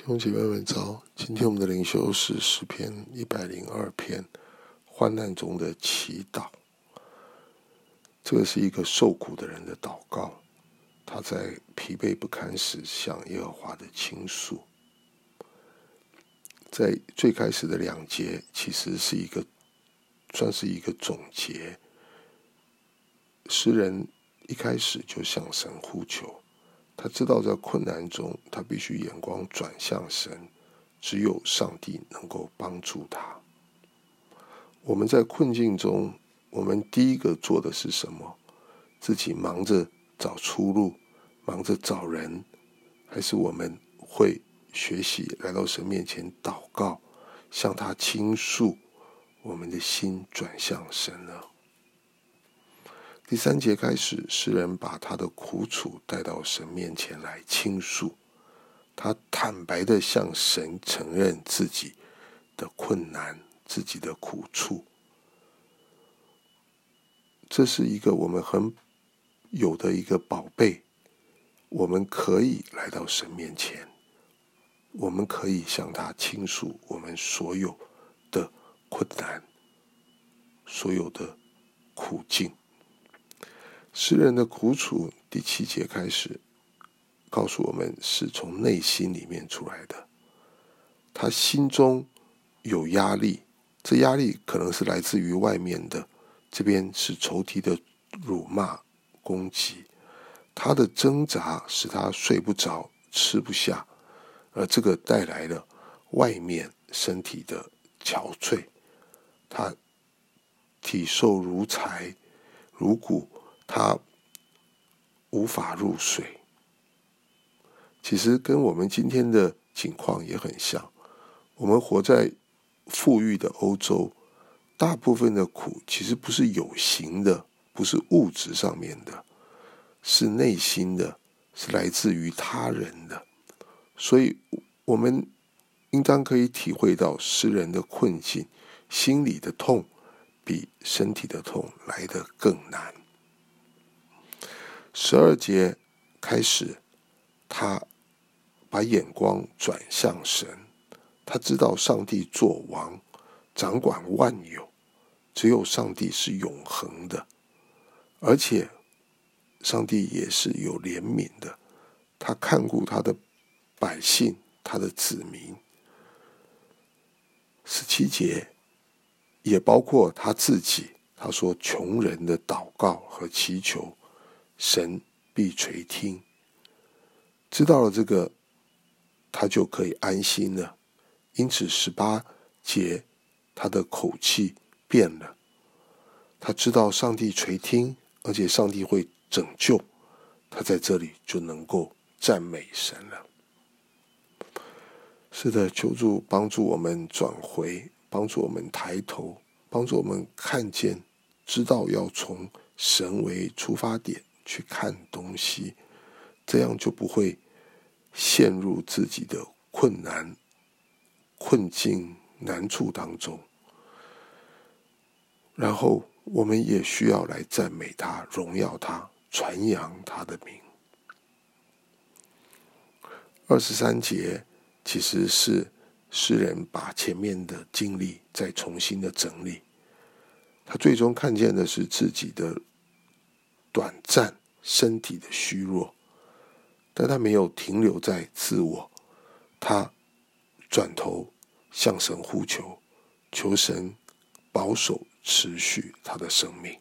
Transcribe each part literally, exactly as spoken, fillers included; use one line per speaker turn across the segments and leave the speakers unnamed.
弟兄姐妹们早，今天我们的灵修是诗篇一百零二篇，患难中的祈祷。这个是一个受苦的人的祷告，他在疲惫不堪时向耶和华的倾诉。在最开始的两节其实是一个算是一个总结，诗人一开始就向神呼求，他知道在困难中他必须眼光转向神，只有上帝能够帮助他。我们在困境中，我们第一个做的是什么？自己忙着找出路，忙着找人，还是我们会学习来到神面前祷告，向他倾诉，我们的心转向神呢？第三节开始，诗人把他的苦楚带到神面前来倾诉，他坦白地向神承认自己的困难，自己的苦处。这是一个我们很有的一个宝贝，我们可以来到神面前，我们可以向他倾诉我们所有的困难，所有的苦境。诗人的苦楚第七节开始告诉我们，是从内心里面出来的。他心中有压力，这压力可能是来自于外面的，这边是仇敌的辱骂攻击，他的挣扎使他睡不着吃不下，而这个带来了外面身体的憔悴，他体瘦如柴如骨，他无法入睡。其实跟我们今天的情况也很像，我们活在富裕的欧洲，大部分的苦其实不是有形的，不是物质上面的，是内心的，是来自于他人的。所以我们应当可以体会到诗人的困境，心里的痛比身体的痛来得更难。十二节开始，他把眼光转向神，他知道上帝作王，掌管万有，只有上帝是永恒的，而且上帝也是有怜悯的，他看顾他的百姓，他的子民。十七节也包括他自己，他说穷人的祷告和祈求，神必垂听。知道了这个，他就可以安心了。因此十八节他的口气变了，他知道上帝垂听，而且上帝会拯救，他在这里就能够赞美神了。是的，求主帮助我们转回，帮助我们抬头，帮助我们看见，知道要从神为出发点去看东西，这样就不会陷入自己的困难、困境、难处当中。然后我们也需要来赞美他，荣耀他，传扬他的名。二十三节其实是诗人把前面的经历再重新的整理，他最终看见的是自己的短暂身体的虚弱，但他没有停留在自我，他转头向神呼求，求神保守持续他的生命。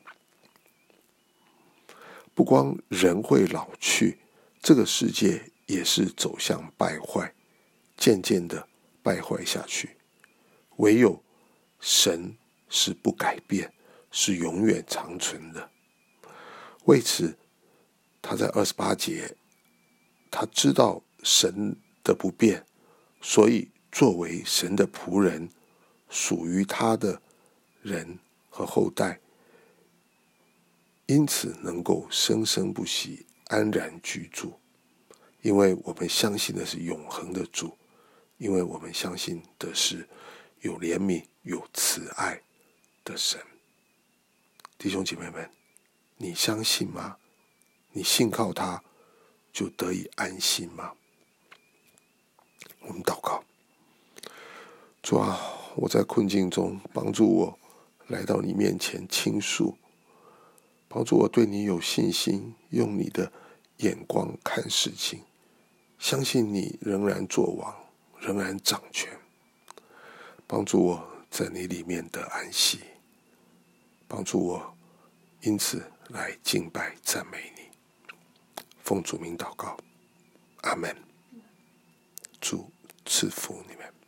不光人会老去，这个世界也是走向败坏，渐渐的败坏下去。唯有神是不改变，是永远长存的。为此，他在二十八节，他知道神的不变，所以作为神的仆人，属于他的人和后代，因此能够生生不息，安然居住。因为我们相信的是永恒的主，因为我们相信的是有怜悯、有慈爱的神。弟兄姐妹们，你相信吗？你信靠他，就得以安心吗？ 主啊，我在困境中，帮助我来到你面前倾诉，帮助我对你有信心，用你的眼光看事情，相信你仍然作王，仍然掌权，帮助我在你里面的安息，帮助我因此来敬拜赞美你。奉主名祷告，阿们。主赐福你们。